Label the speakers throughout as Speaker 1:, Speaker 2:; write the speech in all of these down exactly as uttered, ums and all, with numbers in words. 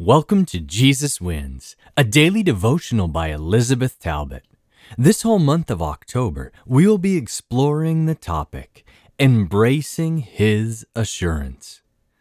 Speaker 1: Welcome to Jesus Wins, a daily devotional by Elizabeth Talbot. This whole month of October, we will be exploring the topic, Embracing His Assurance.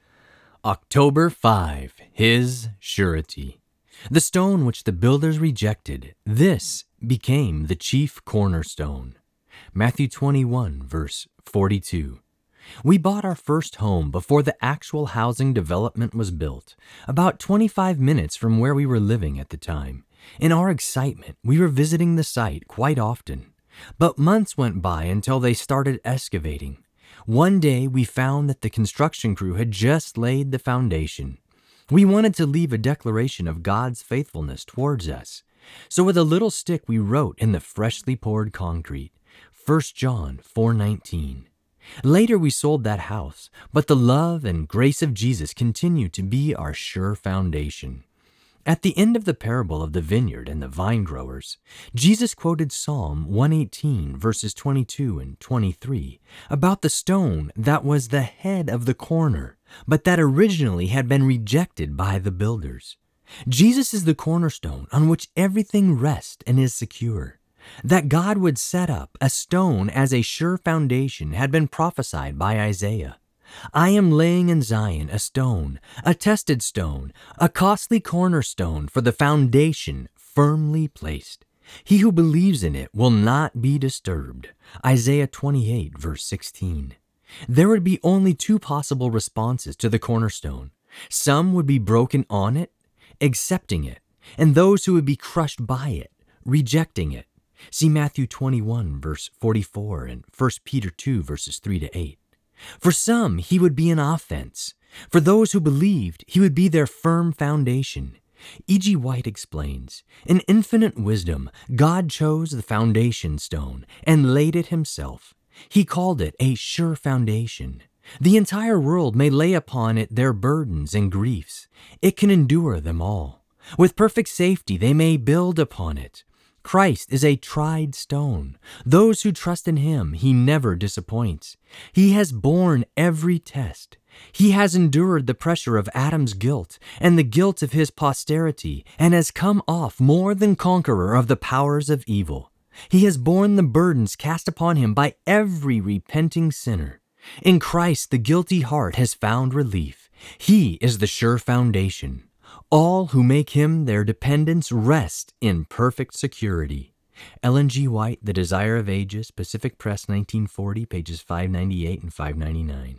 Speaker 1: October fifth, His Surety. The stone which the builders rejected, this became the chief cornerstone. Matthew twenty-one, verse forty-two. We bought our first home before the actual housing development was built, about twenty-five minutes from where we were living at the time. In our excitement, we were visiting the site quite often. But months went by until they started excavating. One day, we found that the construction crew had just laid the foundation. We wanted to leave a declaration of God's faithfulness towards us. So with a little stick, we wrote in the freshly poured concrete, First John four nineteen. Later, we sold that house, but the love and grace of Jesus continue to be our sure foundation. At the end of the parable of the vineyard and the vine growers, Jesus quoted Psalm one eighteen, verses twenty-two and twenty-three, about the stone that was the head of the corner, but that originally had been rejected by the builders. Jesus is the cornerstone on which everything rests and is secure. That God would set up a stone as a sure foundation had been prophesied by Isaiah. I am laying in Zion a stone, a tested stone, a costly cornerstone for the foundation firmly placed. He who believes in it will not be disturbed. Isaiah twenty-eight, verse sixteen. There would be only two possible responses to the cornerstone. Some would be broken on it, accepting it, and those who would be crushed by it, rejecting it. See Matthew twenty-one, verse forty-four, and First Peter two, verses three to eight. For some, he would be an offense. For those who believed, he would be their firm foundation. E G White explains, in infinite wisdom, God chose the foundation stone and laid it himself. He called it a sure foundation. The entire world may lay upon it their burdens and griefs. It can endure them all. With perfect safety, they may build upon it. Christ is a tried stone. Those who trust in him, he never disappoints. He has borne every test. He has endured the pressure of Adam's guilt and the guilt of his posterity, and has come off more than conqueror of the powers of evil. He has borne the burdens cast upon him by every repenting sinner. In Christ, the guilty heart has found relief. He is the sure foundation. All who make him their dependence rest in perfect security. Ellen G. White, The Desire of Ages, Pacific Press, nineteen forty, pages five ninety-eight and five ninety-nine.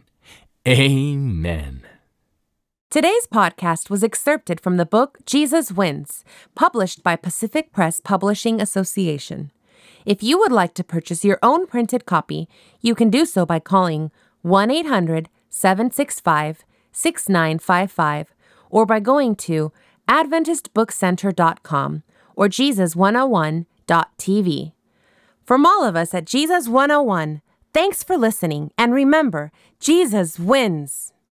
Speaker 1: Amen.
Speaker 2: Today's podcast was excerpted from the book Jesus Wins, published by Pacific Press Publishing Association. If you would like to purchase your own printed copy, you can do so by calling one eight hundred, seven six five, six nine five five or by going to adventist book center dot com or jesus one oh one dot t v. From all of us at Jesus one oh one, thanks for listening, and remember, Jesus wins!